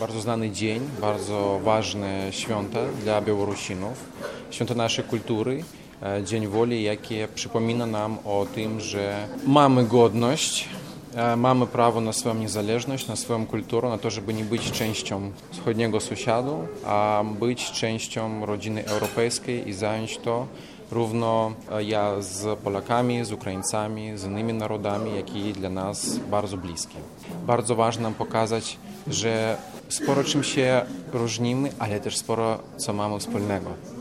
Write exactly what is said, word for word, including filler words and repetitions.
bardzo znany dzień, bardzo ważne święto dla Białorusinów, święto naszej kultury, Dzień Woli, jakie przypomina nam o tym, że mamy godność, mamy prawo na swoją niezależność, na swoją kulturę, na to, żeby nie być częścią wschodniego sąsiadu, a być częścią rodziny europejskiej i zająć to równo ja z Polakami, z Ukraińcami, z innymi narodami, jakie dla nas bardzo bliskie. Bardzo ważne nam pokazać, że sporo czym się różnimy, ale też sporo co mamy wspólnego.